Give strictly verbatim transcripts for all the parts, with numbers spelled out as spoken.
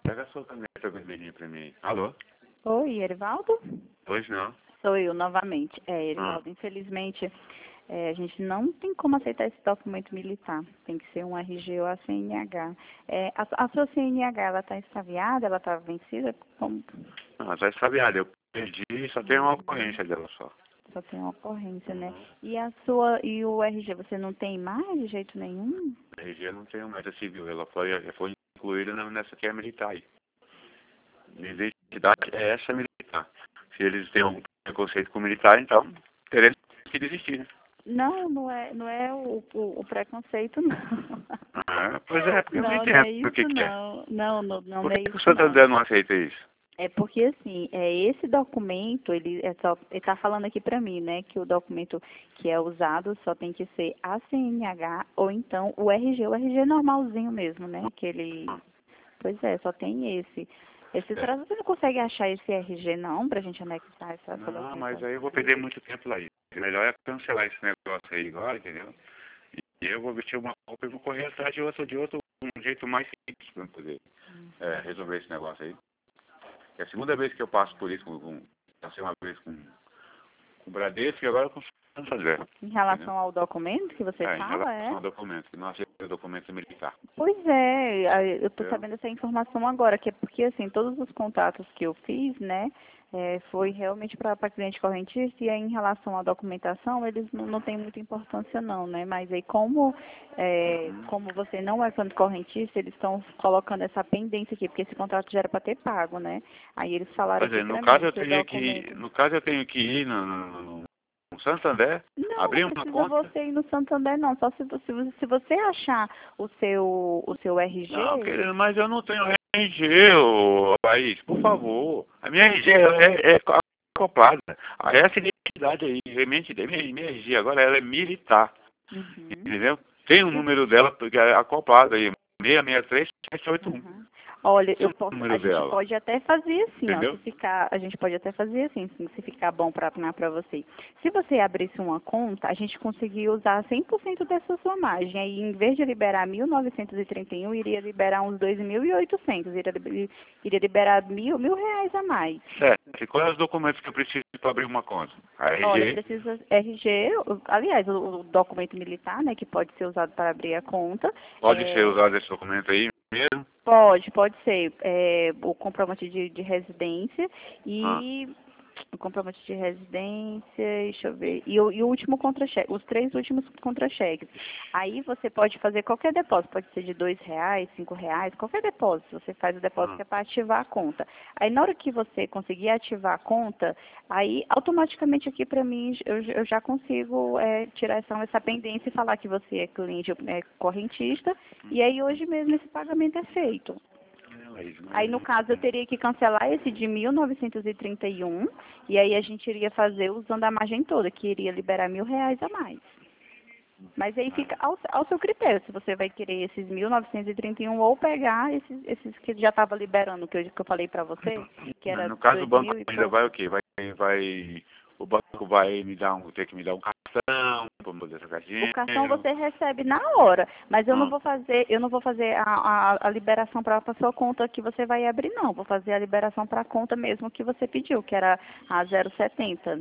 Pega a sua caneta vermelhinha pra mim. Alô? Oi, Erivaldo? Hoje não. Sou eu novamente. É, Ah. Erivaldo, infelizmente, é, a gente não tem como aceitar esse documento militar. Tem que ser um R G ou a C N H. É, a, a sua C N H, ela está extraviada? Ela está vencida? Como? Não, tá extraviada. Eu perdi e só tem uma ocorrência dela só. Só tem uma ocorrência, né? Uhum. E a sua, e o R G, você não tem mais de jeito nenhum? A R G não tem mais a civil. Ela foi, foi incluída na- nessa que é militar aí. Minha identidade é essa militar. Se eles têm algum preconceito com militar, então teremos que desistir, né? Não, não é, não é o, o, o preconceito, não. Ah, pois é, porque eu não Não, não entendo é o que isso que é. não. Não, não, não, Por não é que, que o isso não. Santander não aceita isso? É porque assim, é esse documento, ele é só, ele tá falando aqui para mim, né, que o documento que é usado só tem que ser a C N H ou então o R G, o R G normalzinho mesmo, né, que ele, pois é, só tem esse. Esse É. você não consegue achar esse R G não pra gente anexar essa, essa Não, mas documentação? aí eu vou perder muito tempo lá. Melhor é cancelar esse negócio aí agora, entendeu? E eu vou vestir uma roupa e vou correr atrás de outro, de outro, um jeito mais simples para poder é, resolver esse negócio aí. É a segunda vez que eu passo por isso, com, com, passei uma vez com, com o Bradesco e agora com o Santander. Em Entendeu? relação ao documento que você É, em fala, relação é? ao documento, que não aceita o documento militar. Pois é, a- eu estou Entendeu? sabendo essa informação agora, que é porque, assim, todos os contatos que eu fiz, né, é, foi realmente para cliente correntista, e aí, em relação à documentação, eles não, não têm muita importância não, né, mas aí como, é, Uhum. como você não é cliente correntista, eles estão colocando essa pendência aqui, porque esse contrato já era para ter pago, né, aí eles falaram Pois aqui é, no para caso mim eu que o teria documento... que, no caso eu tenho que ir no, no, no Santander, Não, não abrir uma precisa conta. você ir no Santander, não. Só se, você- se você achar o seu, o seu Não, R G. querido, mas eu não tenho R G, ô País, por favor. A minha R G é, é acoplada. A essa identidade aí, a minha, minha, minha R G agora ela é militar, Uhum. entendeu? Tem o número dela porque é acoplado aí, seis seis três sete oito um. Uhum. Olha, Esse é eu o posso, a número gente dela, pode até fazer assim, ó, se entendeu? ficar, a gente pode até fazer assim, se se ficar bom para para você. Se você abrisse uma conta, a gente conseguia usar cem por cento dessa sua margem. Aí, em vez de liberar mil novecentos e trinta e um, iria liberar uns dois mil e oitocentos, iria, li- iria liberar mil, mil reais a mais. Certo. E quais os documentos que eu preciso para abrir uma conta? A Olha, R G, precisa R G, o- aliás, o, o documento militar, né, que pode ser usado para abrir a conta. pode ser É, usado esse documento aí mesmo? pode, pode ser é, o comprovante de, de residência Ah, e o comprovante de residência, deixa eu ver, e o, e o último contra-cheque, os três últimos contra-cheques. Aí você pode fazer qualquer depósito, pode ser de dois reais, cinco reais, qualquer depósito. Você faz o depósito ah. que é para ativar a conta. Aí na hora que você conseguir ativar a conta, aí automaticamente aqui para mim eu, eu já consigo é, tirar essa, essa pendência e falar que você é cliente é, correntista, e aí hoje mesmo esse pagamento é feito. Mas, Aí, no caso, eu mas, teria que cancelar esse de mil novecentos e trinta e um, e aí a gente iria fazer usando a margem toda, que iria liberar mil reais a mais. Mas aí fica ao, ao seu critério, se você vai querer esses mil novecentos e trinta e um ou pegar esses, esses que já estava liberando, que eu, que eu falei para você, que era no caso o dois banco mil e ainda pouco. vai o quê? Vai, vai, o banco vai me dar um, ter que me dar um cartão para poder sacar O cartão dinheiro. você recebe na hora, mas eu não Ah, vou fazer, eu não vou fazer a, a, a liberação para a sua conta que você vai abrir, não. Vou fazer a liberação para a conta mesmo que você pediu, que era a zero setenta.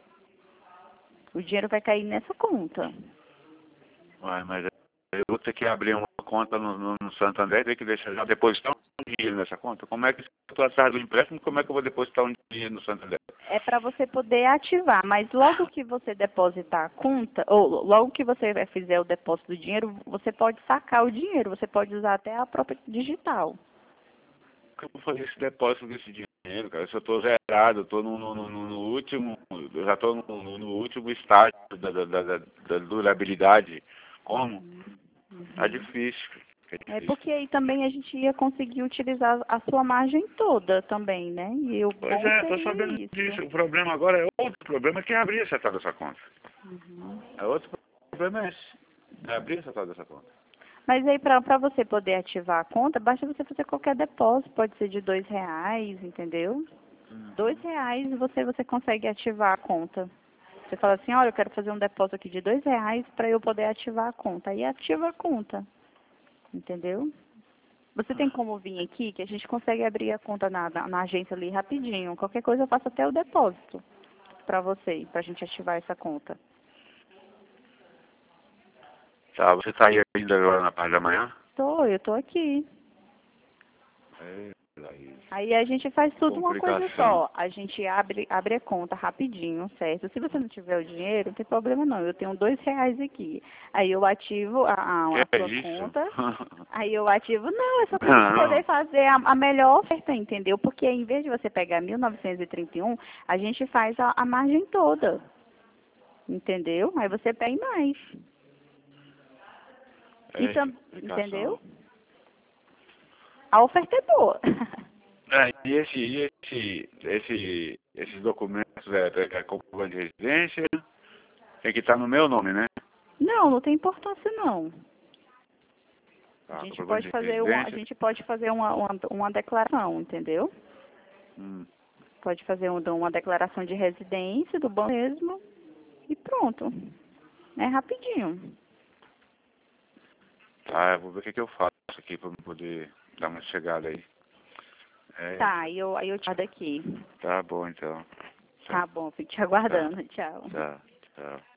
O dinheiro vai cair nessa conta. vai, mas eu vou ter que abrir uma conta no, no, no Santander, ter que deixar já depositar um dinheiro nessa conta. Como é que se eu estou atrás do empréstimo, como é que eu vou depositar um dinheiro no Santander? É para você poder ativar, mas logo que você depositar a conta, ou logo que você fizer o depósito do dinheiro, você pode sacar o dinheiro, você pode usar até a própria digital. Como eu vou fazer esse depósito desse dinheiro, cara? Se eu estou zerado, eu estou no, no, no, no último, eu já estou no, no, no último estágio da, da, da, da da durabilidade. Como? Tá Uhum. difícil. É É difícil. porque aí também a gente ia conseguir utilizar a sua margem toda também, né? E o Pois bom é, tô seria sabendo isso. disso. O problema agora é outro problema é que é abrir essa tal dessa conta. Uhum. É outro problema é esse. É abrir essa tal dessa conta. Mas aí para você poder ativar a conta, basta você fazer qualquer depósito, pode ser de dois reais, entendeu? Dois reais e você, você consegue ativar a conta. Você fala assim, olha, eu quero fazer um depósito aqui de dois reais para eu poder ativar a conta. Aí ativa a conta, entendeu? Você tem como vir aqui, que a gente consegue abrir a conta na, na, na agência ali rapidinho. Qualquer coisa eu faço até o depósito pra você, pra gente ativar essa conta. Tá, você tá aí ainda agora na parte da manhã? Tô, eu tô aqui. É, Laís. Aí a gente faz tudo uma coisa Complicação. só. A gente abre, abre a conta rapidinho, certo? Se você não tiver o dinheiro, não tem problema não. Eu tenho dois reais aqui. Aí eu ativo a, a, a Que é sua isso? conta. Aí eu ativo, não, é só pra gente Não. poder fazer a, a melhor oferta, entendeu? Porque em vez de você pegar mil novecentos e trinta e um, a gente faz a, a margem toda. Entendeu? Aí você pega mais. E É tam, explicação. entendeu? A oferta é boa. É, e esse, e esse, esse, esses documentos é, é, é comprovante de residência, tem que estar no meu nome, né? Não, não tem importância não. A Tá, gente comprovante pode de fazer uma, a residência. gente pode fazer uma, uma, uma declaração, entendeu? Hum. Pode fazer um- uma declaração de residência do banco mesmo e pronto. É rapidinho. Tá, eu vou ver o que, que eu faço aqui pra eu poder dar uma chegada aí. É, Tá, aí eu, aí eu te guardo aqui. tá bom então. Tá bom, fico te Tá, aguardando. Tchau. tá, tchau.